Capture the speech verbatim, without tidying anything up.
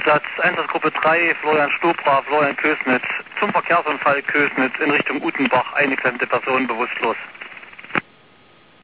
Einsatz, Einsatzgruppe drei, Florian Stobra, Florian Kösnitz. Zum Verkehrsunfall Kösnitz in Richtung Utenbach, eine klemmte Person bewusstlos.